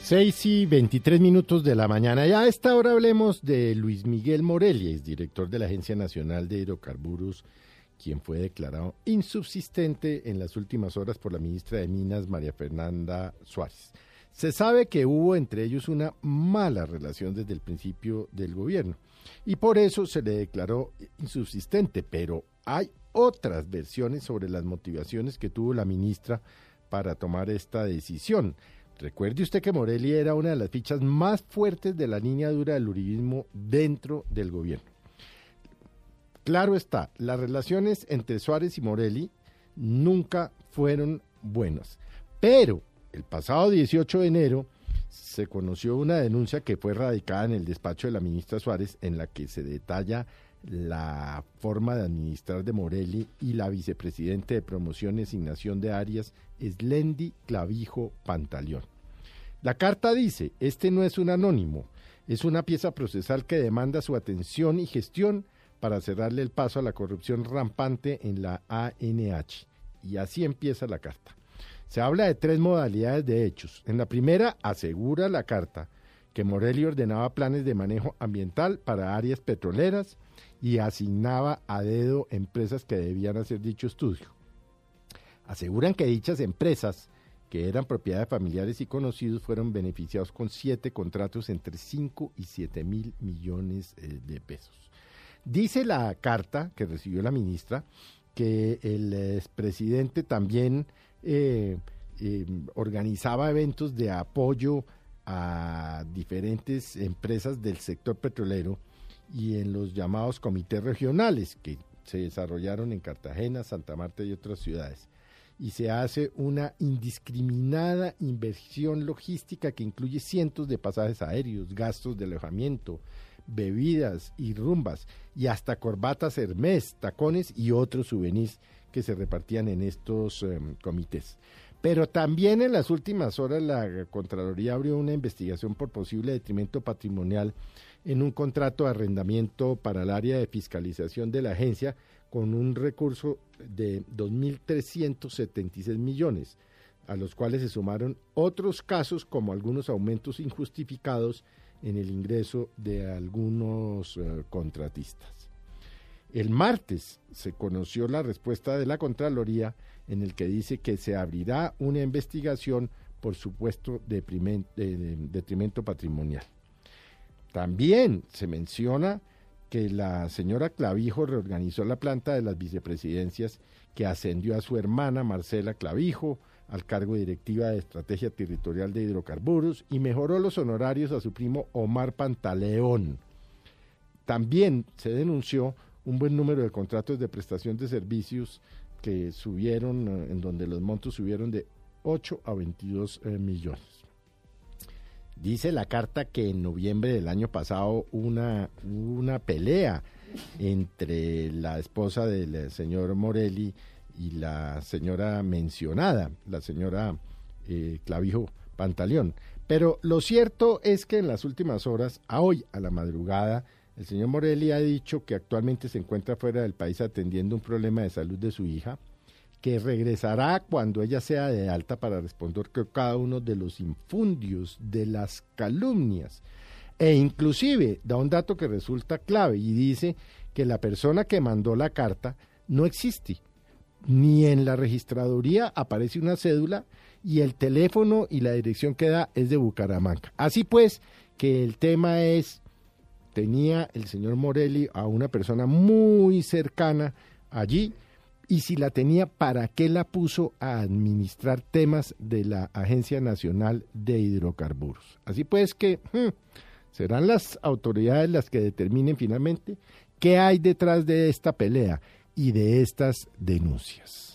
6:23 de la mañana. Ya a esta hora hablemos de Luis Miguel Morelli, es director de la Agencia Nacional de Hidrocarburos, quien fue declarado insubsistente en las últimas horas por la ministra de Minas, María Fernanda Suárez. Se sabe que hubo entre ellos una mala relación desde el principio del gobierno y por eso se le declaró insubsistente, pero hay otras versiones sobre las motivaciones que tuvo la ministra para tomar esta decisión. Recuerde usted que Morelli era una de las fichas más fuertes de la línea dura del uribismo dentro del gobierno. Claro está, las relaciones entre Suárez y Morelli nunca fueron buenas, pero el pasado 18 de enero se conoció una denuncia que fue radicada en el despacho de la ministra Suárez, en la que se detalla la forma de administrar de Morelli y la vicepresidente de promoción y asignación de áreas, Eslendi Clavijo Pantaleón. La carta dice: este no es un anónimo, es una pieza procesal que demanda su atención y gestión para cerrarle el paso a la corrupción rampante en la ANH. Y así empieza la carta. Se habla de 3 modalidades de hechos. En la primera, asegura la carta que Morelli ordenaba planes de manejo ambiental para áreas petroleras y asignaba a dedo empresas que debían hacer dicho estudio. Aseguran que dichas empresas, que eran propiedad de familiares y conocidos, fueron beneficiados con 7 contratos entre 5 y 7 mil millones de pesos. Dice la carta que recibió la ministra que el expresidente también organizaba eventos de apoyo a diferentes empresas del sector petrolero y en los llamados comités regionales que se desarrollaron en Cartagena, Santa Marta y otras ciudades. Y se hace una indiscriminada inversión logística que incluye cientos de pasajes aéreos, gastos de alojamiento, bebidas y rumbas, y hasta corbatas Hermès, tacones y otros souvenirs que se repartían en estos comités. Pero también en las últimas horas la Contraloría abrió una investigación por posible detrimento patrimonial en un contrato de arrendamiento para el área de fiscalización de la agencia con un recurso de 2.376 millones, a los cuales se sumaron otros casos como algunos aumentos injustificados en el ingreso de algunos contratistas. El martes se conoció la respuesta de la Contraloría en el que dice que se abrirá una investigación por supuesto detrimento patrimonial. También se menciona que la señora Clavijo reorganizó la planta de las vicepresidencias, que ascendió a su hermana Marcela Clavijo al cargo de directiva de Estrategia Territorial de Hidrocarburos y mejoró los honorarios a su primo Omar Pantaleón. También se denunció un buen número de contratos de prestación de servicios que subieron, en donde los montos subieron de 8 a 22 millones. Dice la carta que en noviembre del año pasado una pelea entre la esposa del señor Morelli y la señora mencionada, la señora Clavijo Pantaleón. Pero lo cierto es que en las últimas horas, a hoy, a la madrugada, el señor Morelli ha dicho que actualmente se encuentra fuera del país atendiendo un problema de salud de su hija, que regresará cuando ella sea de alta para responder con cada uno de los infundios, de las calumnias. E inclusive da un dato que resulta clave y dice que la persona que mandó la carta no existe. Ni en la registraduría aparece una cédula y el teléfono y la dirección que da es de Bucaramanga. Así pues, que el tema es, tenía el señor Morelli a una persona muy cercana allí, y si la tenía, ¿para qué la puso a administrar temas de la Agencia Nacional de Hidrocarburos? Así pues que serán las autoridades las que determinen finalmente qué hay detrás de esta pelea y de estas denuncias.